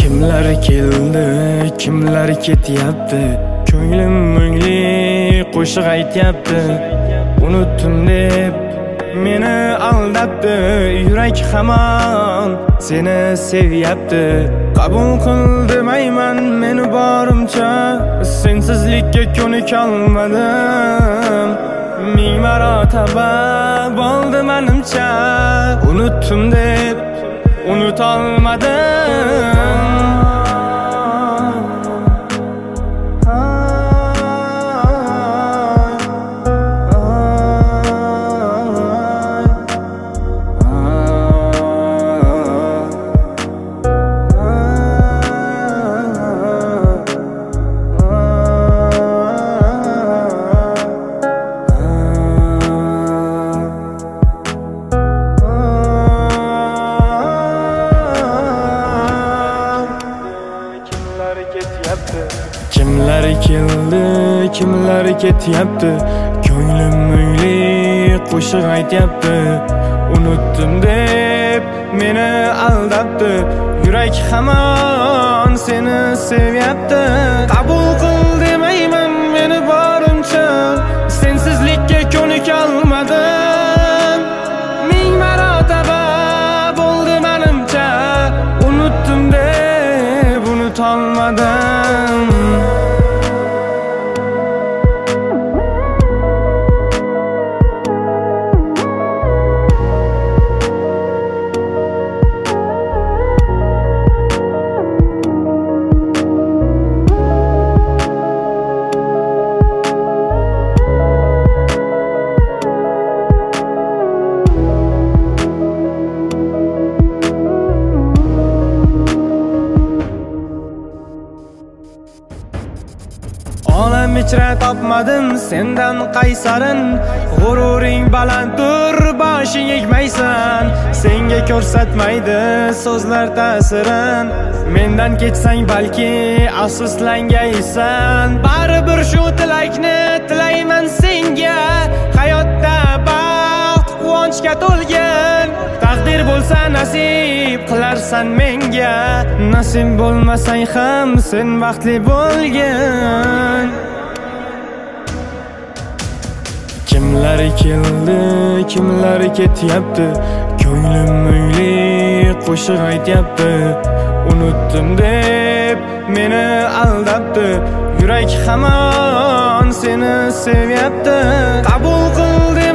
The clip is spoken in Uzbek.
Kimlar keldi, kimlar ketyapti, ko'nglim mungli qo'shiq aytyapti. Unutdim deb meni aldabdi, yurak hamon seni sevyapti. Qabul qil demayman meni borimcha, sensizlikka ko'nikolmadim. Ming marotaba bo'ldi menimcha, unutdim deb unutolmadim. Kimlar keldi, kimlar ketyapti, ko'nglim mungli qo'shiq aytyapti. Unutdim deb meni aldabdi, yurak hamon seni sevyapti. Qabul qil demayman meni borimcha, sensizlikka ko'nikolmadim. Ming marotaba bo'ldi menimcha, unutdim deb unutolmadim. Olam ichra topmadim sendan qaysarin, g'ururing balanddir boshing egmaysan. Senga ko'rsatmaydi so'zlar ta'sirin, mendan ketsang balki afsuslangaysan. Baribir shu tilakni tilayman senga, hayotda baxt quvonchga to'lgan. Taqdir bo'lsa nasib qilarsan menga, nasib bo'lmasang ham sen baxtli bo'lgin. Kimlar keldi, kimlar ketyapti, ko'nglim mungli qo'shiq aytyapti. Unutdim deb meni aldabdi, yurak hamon seni sevyapti. Qabul qil